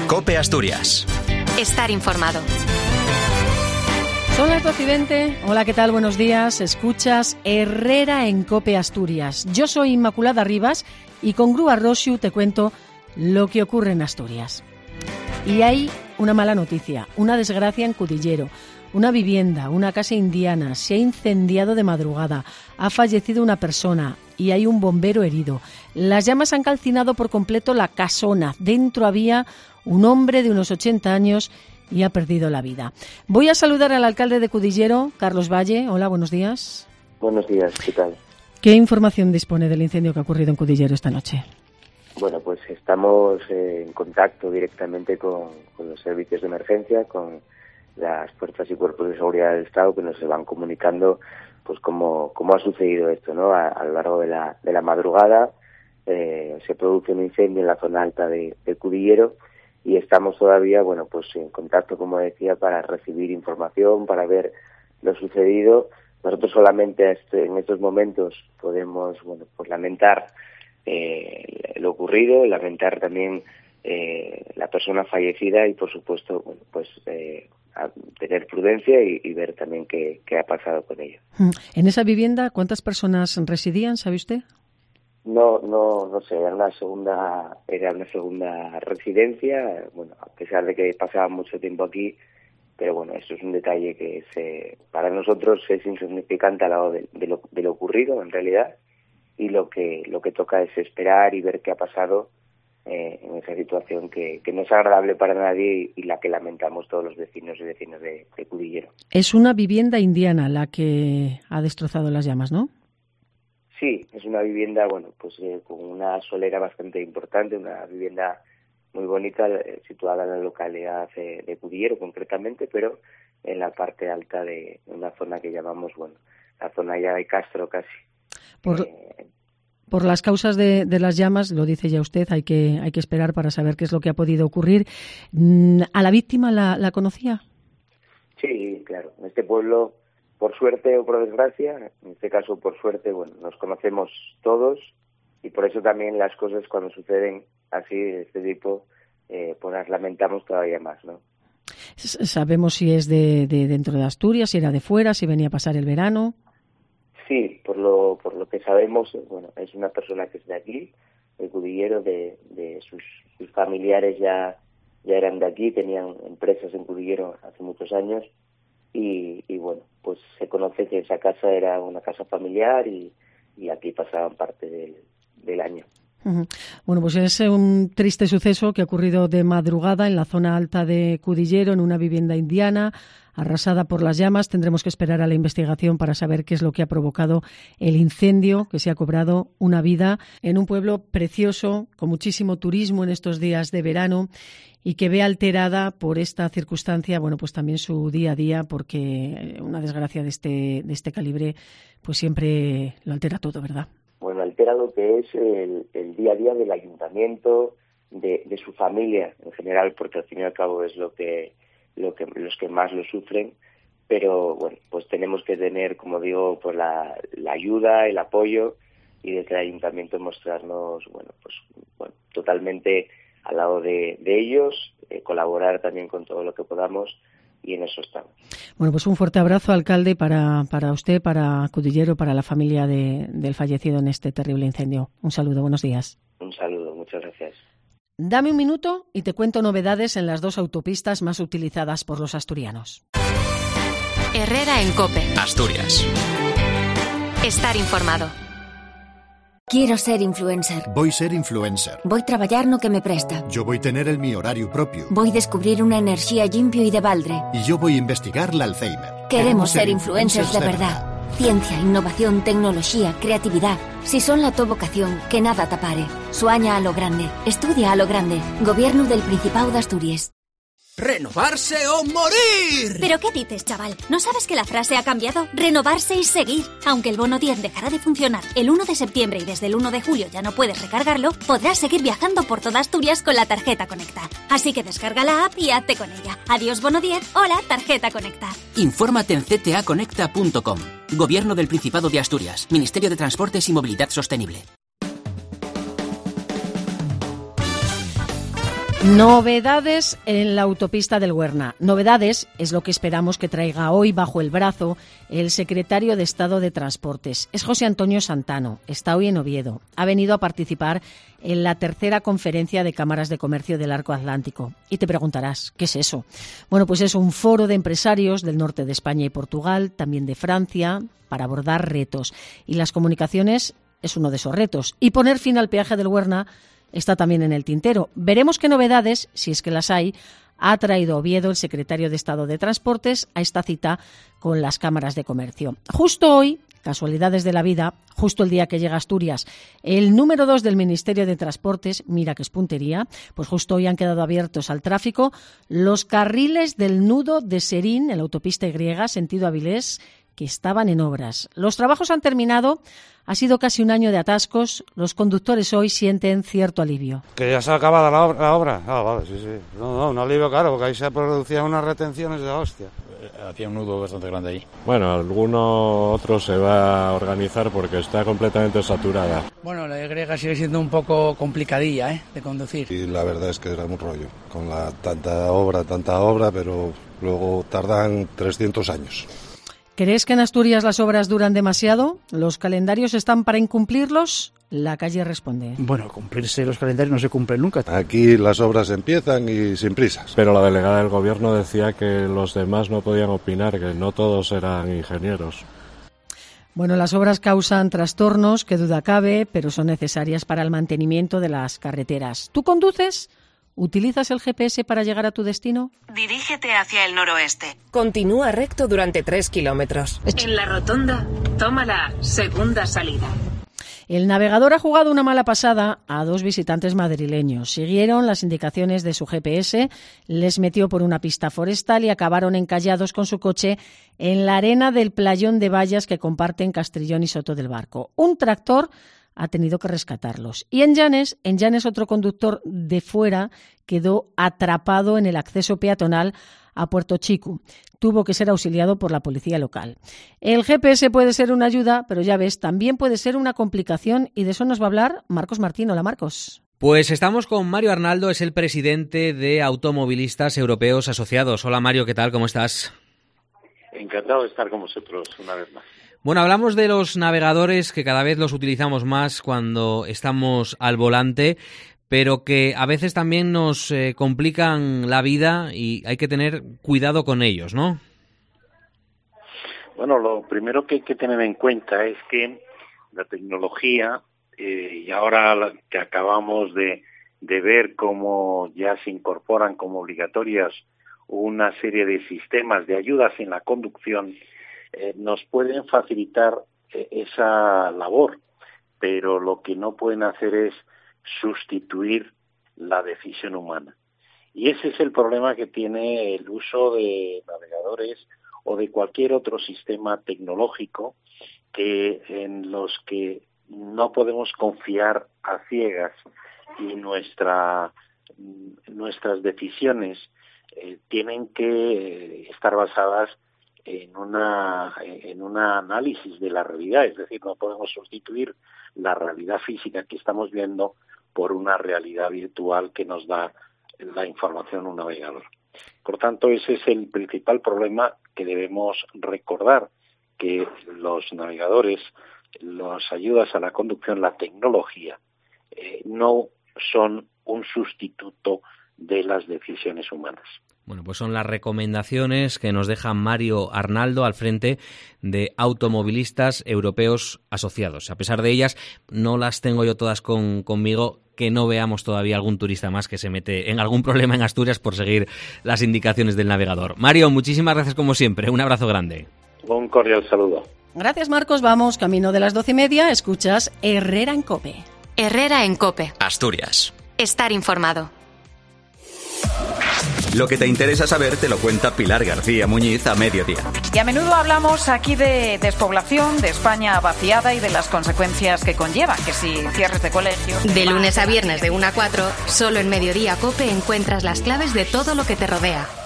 COPE Asturias. Estar informado. Son las 12:20. Hola, ¿qué tal? Buenos días. Escuchas Herrera en COPE Asturias. Yo soy Inmaculada Rivas y con Grúa Rosyu te cuento lo que ocurre en Asturias. Y hay una mala noticia, una desgracia en Cudillero. Una vivienda, una casa indiana, se ha incendiado de madrugada, ha fallecido una persona y hay un bombero herido. Las llamas han calcinado por completo la casona. Dentro había un hombre de unos 80 años y ha perdido la vida. Voy a saludar al alcalde de Cudillero, Carlos Valle. Hola, buenos días. Buenos días, ¿qué tal? ¿Qué información dispone del incendio que ha ocurrido en Cudillero esta noche? Bueno, pues estamos en contacto directamente con los servicios de emergencia, con las fuerzas y cuerpos de seguridad del Estado, que nos van comunicando pues cómo ha sucedido esto, ¿no? A lo largo de la madrugada se produce un incendio en la zona alta de Cudillero y estamos todavía, bueno, pues en contacto, como decía, para recibir información, para ver lo sucedido. Nosotros solamente en estos momentos podemos, bueno, pues lamentar lo ocurrido, lamentar también la persona fallecida y, por supuesto, bueno, pues a tener prudencia y ver también qué ha pasado con ella. ¿En esa vivienda cuántas personas residían, sabe usted? No sé, era una segunda residencia, bueno, a pesar de que pasaba mucho tiempo aquí, pero bueno, eso es un detalle que para nosotros es insignificante al lado de lo ocurrido en realidad, y lo que toca es esperar y ver qué ha pasado en esa situación que no es agradable para nadie y la que lamentamos todos los vecinos y vecinas de Cudillero. Es una vivienda indiana la que ha destrozado las llamas, ¿no? Sí, es una vivienda, bueno, pues con una solera bastante importante, una vivienda muy bonita, situada en la localidad de Cudillero concretamente, pero en la parte alta de una zona que llamamos, bueno, la zona ya de Castro casi. Por las causas de las llamas, lo dice ya usted, hay que esperar para saber qué es lo que ha podido ocurrir. ¿A la víctima la conocía? Sí, claro. En este pueblo, por suerte o por desgracia, en este caso por suerte, bueno, nos conocemos todos y por eso también las cosas cuando suceden así de este tipo, pues las lamentamos todavía más, ¿no? ¿Sabemos si es de dentro de Asturias, si era de fuera, si venía a pasar el verano? Sí, por lo que sabemos, bueno, es una persona que es de aquí, de Cudillero, de sus familiares ya eran de aquí, tenían empresas en Cudillero hace muchos años y bueno, pues se conoce que esa casa era una casa familiar y aquí pasaban parte del año. Bueno, pues es un triste suceso que ha ocurrido de madrugada en la zona alta de Cudillero, en una vivienda indiana, arrasada por las llamas. Tendremos que esperar a la investigación para saber qué es lo que ha provocado el incendio que se ha cobrado una vida en un pueblo precioso, con muchísimo turismo en estos días de verano y que ve alterada por esta circunstancia, bueno, pues también su día a día, porque una desgracia de este calibre pues siempre lo altera todo, ¿verdad? Bueno, altera lo que es el día a día del ayuntamiento, de su familia en general, porque al fin y al cabo es los que más lo sufren, pero bueno, pues tenemos que tener, como digo, pues la ayuda, el apoyo y desde el ayuntamiento mostrarnos, bueno, totalmente al lado de ellos, colaborar también con todo lo que podamos. Y en eso estamos. Bueno, pues un fuerte abrazo, alcalde, para usted, para Cudillero, para la familia del fallecido en este terrible incendio. Un saludo, buenos días. Un saludo, muchas gracias. Dame un minuto y te cuento novedades en las dos autopistas más utilizadas por los asturianos. Herrera en COPE Asturias. Estar informado. Quiero ser influencer. Voy ser influencer. Voy traballar no que me presta. Yo voy tener el mi horario propio. Voy descubrir una enerxía limpio y de baldre. Y yo voy investigar la Alzheimer. Queremos ser influencers de verdad. Ciencia, innovación, tecnología, creatividad. Si son la tu vocación, que nada te pare. Sueña a lo grande. Estudia a lo grande. Gobierno del Principado de Asturias. ¡Renovarse o morir! ¿Pero qué dices, chaval? ¿No sabes que la frase ha cambiado? Renovarse y seguir. Aunque el bono 10 dejará de funcionar el 1 de septiembre y desde el 1 de julio ya no puedes recargarlo, podrás seguir viajando por toda Asturias con la tarjeta Conecta. Así que descarga la app y hazte con ella. Adiós bono 10, hola tarjeta Conecta. Infórmate en ctaconecta.com. Gobierno del Principado de Asturias. Ministerio de Transportes y Movilidad Sostenible. Novedades en la autopista del Huerna. Novedades es lo que esperamos que traiga hoy bajo el brazo el secretario de Estado de Transportes. Es José Antonio Santano. Está hoy en Oviedo. Ha venido a participar en la tercera conferencia de cámaras de comercio del Arco Atlántico. Y te preguntarás, ¿qué es eso? Bueno, pues es un foro de empresarios del norte de España y Portugal, también de Francia, para abordar retos. Y las comunicaciones es uno de esos retos. Y poner fin al peaje del Huerna está también en el tintero. Veremos qué novedades, si es que las hay, ha traído Oviedo, el secretario de Estado de Transportes, a esta cita con las cámaras de comercio. Justo hoy, casualidades de la vida, justo el día que llega a Asturias, el número 2 del Ministerio de Transportes, mira que es puntería, pues justo hoy han quedado abiertos al tráfico los carriles del nudo de Serín, en la autopista Y, sentido Avilés, que estaban en obras. Los trabajos han terminado, ha sido casi un año de atascos, los conductores hoy sienten cierto alivio. ¿Que ya se ha acabado la obra? Ah, vale, sí. No, un alivio claro, porque ahí se producían unas retenciones de la hostia. Hacía un nudo bastante grande ahí. Bueno, alguno otro se va a organizar porque está completamente saturada. Bueno, la Y sigue siendo un poco complicadilla, de conducir. Y la verdad es que era un rollo, con tanta obra, pero luego tardan 300 años. ¿Crees que en Asturias las obras duran demasiado? ¿Los calendarios están para incumplirlos? La calle responde. Bueno, cumplirse los calendarios no se cumplen nunca. Aquí las obras empiezan y sin prisas. Pero la delegada del gobierno decía que los demás no podían opinar, que no todos eran ingenieros. Bueno, las obras causan trastornos, que duda cabe, pero son necesarias para el mantenimiento de las carreteras. ¿Tú conduces? ¿Utilizas el GPS para llegar a tu destino? Dirígete hacia el noroeste. Continúa recto durante 3 kilómetros. En la rotonda, toma la segunda salida. El navegador ha jugado una mala pasada a 2 visitantes madrileños. Siguieron las indicaciones de su GPS, les metió por una pista forestal y acabaron encallados con su coche en la arena del playón de Vallas que comparten Castrillón y Soto del Barco. Un tractor ha tenido que rescatarlos. Y en Llanes otro conductor de fuera quedó atrapado en el acceso peatonal a Puerto Chico. Tuvo que ser auxiliado por la policía local. El GPS puede ser una ayuda, pero ya ves, también puede ser una complicación y de eso nos va a hablar Marcos Martín. Hola, Marcos. Pues estamos con Mario Arnaldo, es el presidente de Automovilistas Europeos Asociados. Hola, Mario, ¿qué tal? ¿Cómo estás? Encantado de estar con vosotros una vez más. Bueno, hablamos de los navegadores, que cada vez los utilizamos más cuando estamos al volante, pero que a veces también nos complican la vida y hay que tener cuidado con ellos, ¿no? Bueno, lo primero que hay que tener en cuenta es que la tecnología, y ahora que acabamos de ver cómo ya se incorporan como obligatorias una serie de sistemas de ayudas en la conducción, nos pueden facilitar esa labor, pero lo que no pueden hacer es sustituir la decisión humana. Y ese es el problema que tiene el uso de navegadores o de cualquier otro sistema tecnológico en los que no podemos confiar a ciegas y nuestras decisiones tienen que estar basadas en un análisis de la realidad, es decir, no podemos sustituir la realidad física que estamos viendo por una realidad virtual que nos da la información un navegador. Por tanto, ese es el principal problema que debemos recordar, que los navegadores, las ayudas a la conducción, la tecnología, no son un sustituto de las decisiones humanas. Bueno, pues son las recomendaciones que nos deja Mario Arnaldo al frente de Automovilistas Europeos Asociados. A pesar de ellas, no las tengo yo todas conmigo, que no veamos todavía algún turista más que se mete en algún problema en Asturias por seguir las indicaciones del navegador. Mario, muchísimas gracias como siempre. Un abrazo grande. Un cordial saludo. Gracias, Marcos. Vamos, camino de las 12:30. Escuchas Herrera en COPE. Herrera en COPE. Asturias. Estar informado. Lo que te interesa saber te lo cuenta Pilar García Muñiz a mediodía. Y a menudo hablamos aquí de despoblación, de España vaciada y de las consecuencias que conlleva, que si cierres de colegios... De lunes a viernes de 1 a 4, solo en Mediodía COPE encuentras las claves de todo lo que te rodea.